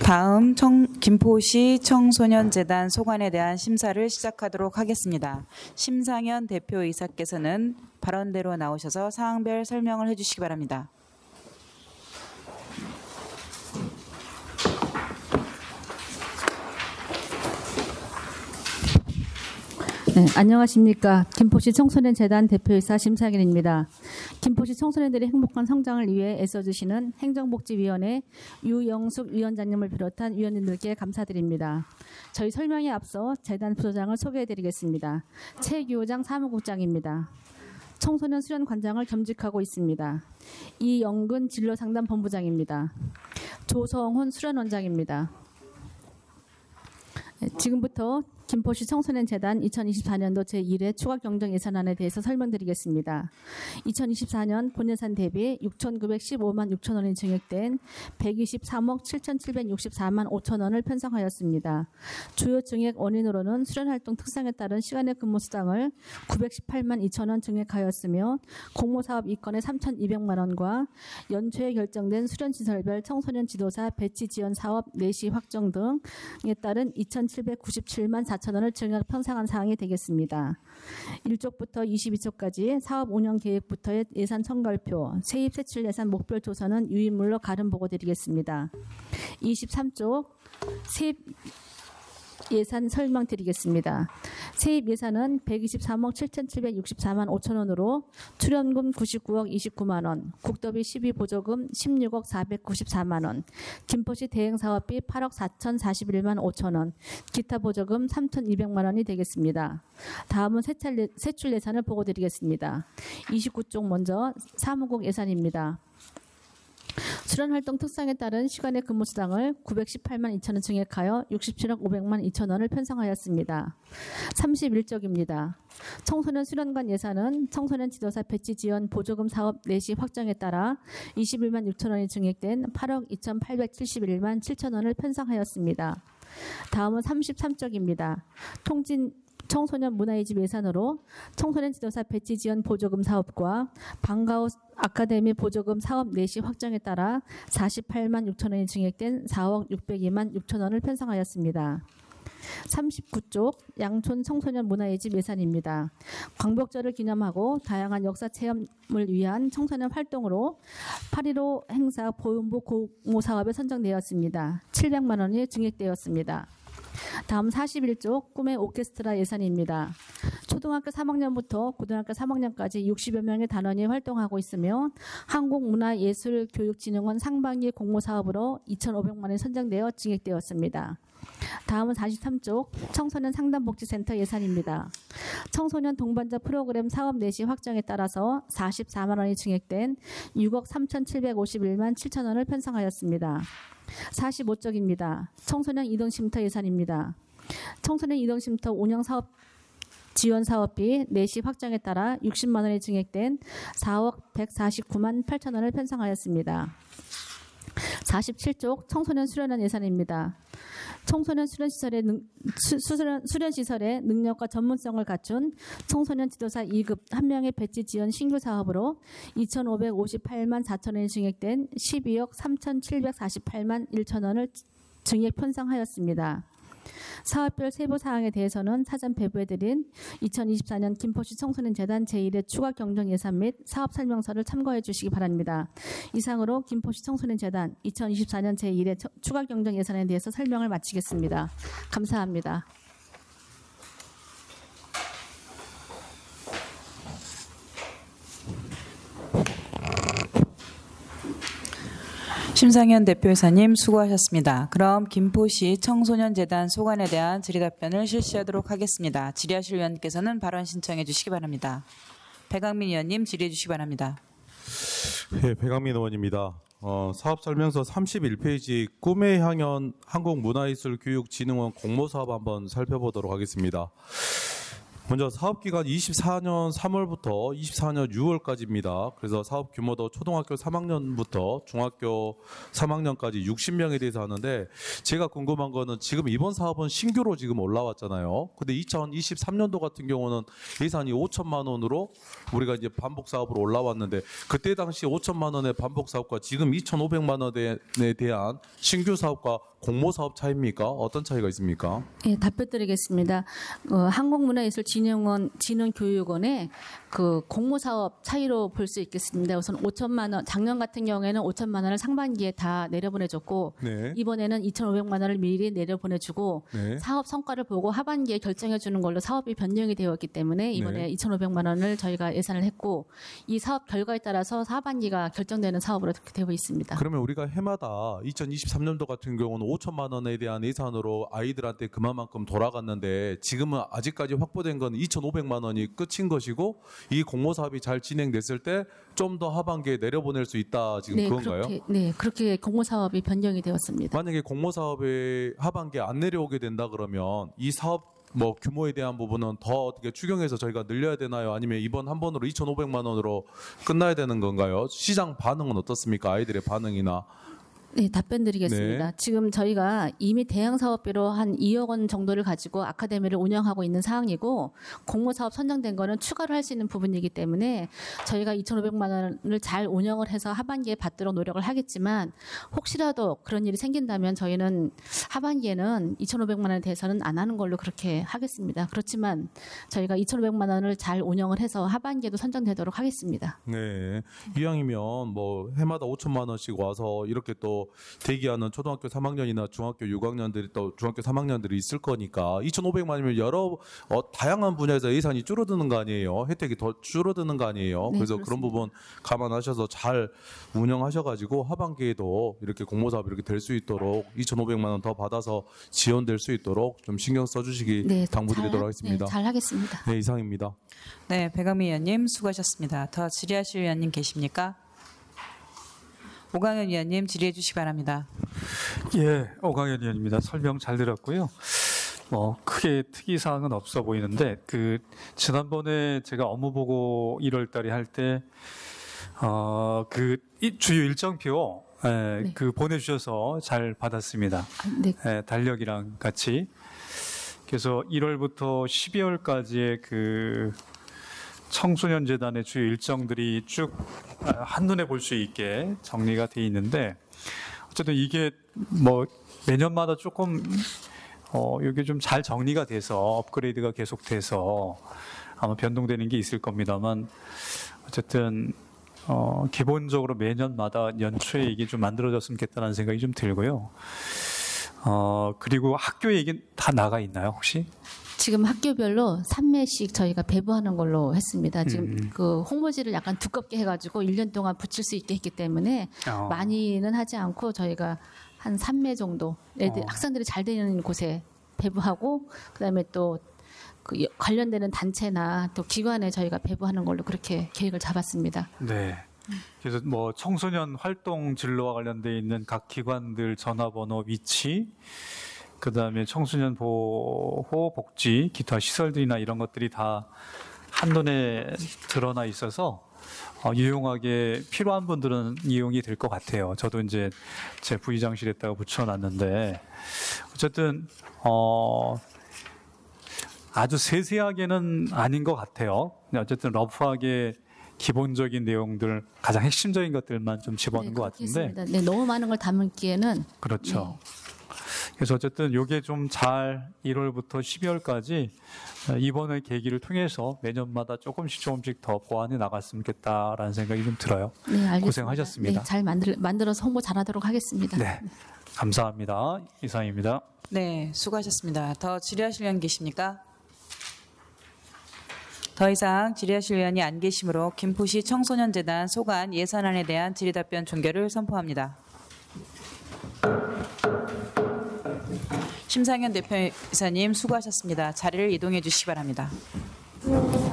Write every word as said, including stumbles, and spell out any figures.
다음 청, 김포시 청소년재단 소관에 대한 심사를 시작하도록 하겠습니다. 심상현 대표이사께서는 발언대로 나오셔서 사항별 설명을 해주시기 바랍니다. 네, 안녕하십니까. 김포시 청소년재단 대표이사 심상현입니다. 김포시 청소년들의 행복한 성장을 위해 애써주시는 행정복지위원회 유영숙 위원장님을 비롯한 위원님들께 감사드립니다. 저희 설명에 앞서 재단 부서장을 소개해드리겠습니다. 최규호장 사무국장입니다. 청소년 수련관장을 겸직하고 있습니다. 이영근 진로상담본부장입니다. 조성훈 수련원장입니다. 네, 지금부터 김포시 청소년재단 이천이십사 년도 제일 회 추가 경정 예산안에 대해서 설명드리겠습니다. 이천이십사 년 본예산 대비 육천구백십오만 육천 원이 증액된 백이십삼억 칠천칠백육십사만 오천 원을 편성하였습니다. 주요 증액 원인으로는 수련활동 특성에 따른 시간의 근무 수당을 구백십팔만 이천 원 증액하였으며 공모사업 이건의 삼천이백만 원과 연초에 결정된 수련시설별 청소년 지도사 배치 지원 사업 내시 확정 등에 따른 이천칠백구십칠만 사천 원을 증액 편성한 사항이 되겠습니다. 일 쪽부터 이십이 쪽까지 사업 운영 계획부터의 예산 청괄표, 세입 세출 예산 목표 조서는 유인물로 가름 보고 드리겠습니다. 이십삼 쪽 세입 예산 설명드리겠습니다. 세입 예산은 백이십삼억 칠천칠백육십사만 오천 원으로 출연금 구십구억 이십구만 원, 국도비 십이 보조금 십육억 사백구십사만 원, 김포시 대행사업비 팔억 사천사십일만 오천 원, 기타 보조금 삼천이백만 원이 되겠습니다. 다음은 세찰, 세출 예산을 보고 드리겠습니다. 이십구 쪽 먼저 사무국 예산입니다. 수련활동 특성에 따른 시간의 근무수당을 구백십팔만 이천 원 증액하여 육십칠억 오백만 이천 원을 편성하였습니다. 삼십일 쪽입니다. 청소년 수련관 예산은 청소년 지도사 배치 지원 보조금 사업 내시 확정에 따라 이십일만 육천 원이 증액된 팔억 이천팔백칠십일만 칠천 원을 편성하였습니다. 다음은 삼십삼 쪽입니다. 통진 청소년 문화이집 예산으로 청소년 지도사 배치 지원 보조금 사업과 방과후 아카데미 보조금 사업 내시 확정에 따라 사십팔만 육천 원이 증액된 사억 육백이만 육천 원을 편성하였습니다. 삼십구 쪽 양촌 청소년 문화예집 예산입니다. 광복절을 기념하고 다양한 역사 체험을 위한 청소년 활동으로 팔일오 행사 보훈부 공모 사업에 선정되었습니다. 칠백만 원이 증액되었습니다. 다음 사십일 쪽 꿈의 오케스트라 예산입니다. 초등학교 삼 학년부터 고등학교 삼 학년까지 육십여 명의 단원이 활동하고 있으며 한국문화예술교육진흥원 상반기 공모사업으로 이천오백만 원이 선정되어 증액되었습니다. 다음은 사십삼 쪽 청소년 상담복지센터 예산입니다. 청소년 동반자 프로그램 사업 내시 확정에 따라서 사십사만 원이 증액된 육억 삼천칠백오십일만 칠천 원을 편성하였습니다. 사십오 쪽입니다. 청소년 이동쉼터 예산입니다. 청소년 이동쉼터 운영사업 지원사업비 내시 확정에 따라 육십만 원이 증액된 사억 백사십구만 팔천 원을 편성하였습니다. 사십칠 쪽 청소년 수련원 예산입니다. 청소년 수련시설의, 능, 수, 수련, 수련시설의 능력과 전문성을 갖춘 청소년 지도사 이 급 한 명의 배치 지원 신규 사업으로 이천오백오십팔만 사천 원이 증액된 십이억 삼천칠백사십팔만 천 원을 증액 편성하였습니다. 사업별 세부 사항에 대해서는 사전 배부해드린 이천이십사 년 김포시 청소년재단 제일 회 추가 경정 예산 및 사업 설명서를 참고해 주시기 바랍니다. 이상으로 김포시 청소년재단 이천이십사 년 제일 회 추가 경정 예산에 대해서 설명을 마치겠습니다. 감사합니다. 심상현 대표이사님 수고하셨습니다. 그럼 김포시 청소년재단 소관에 대한 질의답변을 실시하도록 하겠습니다. 질의하실 위원께서는 발언 신청해 주시기 바랍니다. 배강민 의원님 질의해 주시기 바랍니다. 네, 배강민 의원입니다. 어, 사업설명서 삼십일 페이지 꿈의 향연 한국문화예술교육진흥원 공모사업 한번 살펴보도록 하겠습니다. 먼저 사업 기간 이십사 년 삼월부터 이십사 년 유월까지입니다. 그래서 사업 규모도 초등학교 삼 학년부터 중학교 삼 학년까지 육십 명에 대해서 하는데, 제가 궁금한 거는 지금 이번 사업은 신규로 지금 올라왔잖아요. 근데 이천이십삼 년도 같은 경우는 예산이 오천만 원으로 우리가 이제 반복 사업으로 올라왔는데, 그때 당시 오천만 원의 반복 사업과 지금 이천오백만 원에 대한 신규 사업과 공모 사업 차이입니까? 어떤 차이가 있습니까? 예, 답변드리겠습니다. 어, 한국문화예술진흥원 진흥교육원의 그 공모사업 차이로 볼 수 있겠습니다. 우선 오천만 원, 작년 같은 경우에는 오천만 원을 상반기에 다 내려보내줬고, 네. 이번에는 이천오백만 원을 미리 내려보내주고, 네. 사업 성과를 보고 하반기에 결정해주는 걸로 사업이 변경이 되었기 때문에 이번에 네. 이천오백만 원을 저희가 예산을 했고, 이 사업 결과에 따라서 하반기가 결정되는 사업으로 그렇게 되어 있습니다. 그러면 우리가 해마다 이천이십삼 년도 같은 경우는 오천만 원에 대한 예산으로 아이들한테 그만큼 돌아갔는데, 지금은 아직까지 확보된 건 이천오백만 원이 끝인 것이고, 이 공모 사업이 잘 진행됐을 때 좀 더 하반기에 내려보낼 수 있다, 지금 네, 그건가요? 그렇게, 네, 그렇게 공모 사업이 변경이 되었습니다. 만약에 공모 사업에 하반기에 안 내려오게 된다 그러면 이 사업 뭐 규모에 대한 부분은 더 어떻게 추경해서 저희가 늘려야 되나요? 아니면 이번 한 번으로 이천오백만 원으로 끝나야 되는 건가요? 시장 반응은 어떻습니까? 아이들의 반응이나. 네, 답변드리겠습니다. 네. 지금 저희가 이미 대형 사업비로 한 이억 원 정도를 가지고 아카데미를 운영하고 있는 상황이고, 공모 사업 선정된 거는 추가로 할 수 있는 부분이기 때문에 저희가 이천오백만 원을 잘 운영을 해서 하반기에 받도록 노력을 하겠지만, 혹시라도 그런 일이 생긴다면 저희는 하반기에는 이천오백만 원에 대해서는 안 하는 걸로 그렇게 하겠습니다. 그렇지만 저희가 이천오백만 원을 잘 운영을 해서 하반기에도 선정되도록 하겠습니다. 네. 이왕이면 뭐 해마다 오천만 원씩 와서 이렇게 또 대기하는 초등학교 삼 학년이나 중학교 육 학년들이 또 중학교 삼 학년들이 있을 거니까 이천오백만 원이면 여러 어, 다양한 분야에서 예산이 줄어드는 거 아니에요? 혜택이 더 줄어드는 거 아니에요? 네, 그래서 그렇습니다. 그런 부분 감안하셔서 잘 운영하셔가지고 하반기에도 이렇게 공모사업 이렇게 될 수 있도록 이천오백만 원 더 받아서 지원될 수 있도록 좀 신경 써주시기 네, 당부드리도록 잘, 하겠습니다. 네, 잘 하겠습니다. 네, 이상입니다. 네, 배강미 의원님 수고하셨습니다. 더 질의하실 의원님 계십니까? 오강현 의원님 질의해 주시기 바랍니다. 예, 오강현 의원입니다. 설명 잘 들었고요. 뭐 크게 특이 사항은 없어 보이는데, 그 지난번에 제가 업무 보고 일월 달에 할 때 어, 그 주요 일정표 예, 네. 그 보내주셔서 잘 받았습니다. 아, 네, 예, 달력이랑 같이. 그래서 일월부터 십이월까지의 그 청소년 재단의 주요 일정들이 쭉 한눈에 볼 수 있게 정리가 돼 있는데, 어쨌든 이게 뭐 매년마다 조금 어 이게 좀 잘 정리가 돼서 업그레이드가 계속돼서 아마 변동되는 게 있을 겁니다만, 어쨌든 어 기본적으로 매년마다 연초에 이게 좀 만들어졌으면 좋겠다는 생각이 좀 들고요. 어 그리고 학교에 이게 다 나가 있나요, 혹시? 지금 학교별로 삼 매씩 저희가 배부하는 걸로 했습니다. 지금 음. 그 홍보지를 약간 두껍게 해가지고 일 년 동안 붙일 수 있게 했기 때문에 어. 많이는 하지 않고 저희가 한 삼 매 정도 애들 어. 학생들이 잘 되는 곳에 배부하고, 그다음에 또 그 관련되는 단체나 또 기관에 저희가 배부하는 걸로 그렇게 계획을 잡았습니다. 네. 그래서 뭐 청소년 활동 진로와 관련돼 있는 각 기관들 전화번호, 위치, 그다음에 청소년 보호, 복지, 기타 시설들이나 이런 것들이 다 한눈에 드러나 있어서 어, 유용하게 필요한 분들은 이용이 될 것 같아요. 저도 이제 제 부의장실에다가 붙여놨는데, 어쨌든 어, 아주 세세하게는 아닌 것 같아요. 어쨌든 러프하게 기본적인 내용들, 가장 핵심적인 것들만 좀 집어넣은 것 그렇게 같은데. 했습니다. 네, 너무 많은 걸 담기에는 그렇죠. 그래서 어쨌든 이게 좀 잘 일월부터 십이월까지 이번의 계기를 통해서 매년마다 조금씩 조금씩 더 보완해 나갔으면 좋겠다라는 생각이 좀 들어요. 네, 알겠습니다. 고생하셨습니다. 네, 잘 만들, 만들어서 홍보 잘하도록 하겠습니다. 네, 감사합니다. 이상입니다. 네, 수고하셨습니다. 더 질의하실 의원 계십니까? 더 이상 질의하실 의원이 안 계시므로 김포시 청소년재단 소관 예산안에 대한 질의답변 종결을 선포합니다. 심상현 대표이사님 수고하셨습니다. 자리를 이동해 주시기 바랍니다.